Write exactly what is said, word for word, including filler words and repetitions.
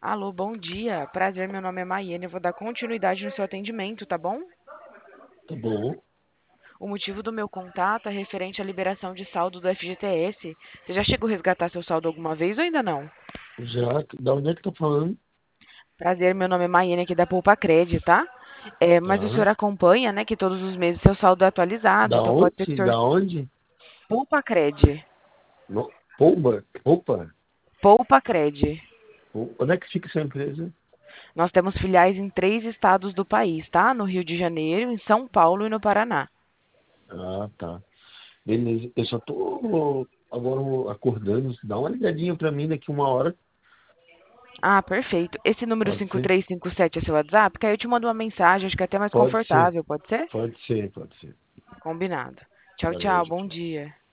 Alô, bom dia. Prazer, meu nome é Maiane. Eu vou dar continuidade no seu atendimento, tá bom? Tá bom. O motivo do meu contato é referente à liberação de saldo do F G T S. Você já chegou a resgatar seu saldo alguma vez ou ainda não? Já, da onde é que tá falando? Prazer, meu nome é Maiane aqui da Poupa Cred, tá? É, mas o Tá. senhor acompanha, né, que todos os meses seu saldo é atualizado, Da então pode ser que o onde? senhor... Da onde? Poupa Cred. No, Pouba? Opa! Poupa Cred. O- Onde é que fica essa empresa? Nós temos filiais em três estados do país, tá? No Rio de Janeiro, em São Paulo e no Paraná. Ah, tá. Beleza. Eu só tô agora acordando. Dá uma ligadinha pra mim daqui uma hora. Ah, perfeito. Esse número Pode cinco ser? três cinco sete é seu WhatsApp? Que aí eu te mando uma mensagem, acho que é até mais Pode ser. confortável, pode ser? Pode ser, pode ser. Combinado. Tchau, Valeu, tchau, tchau, bom tchau. dia.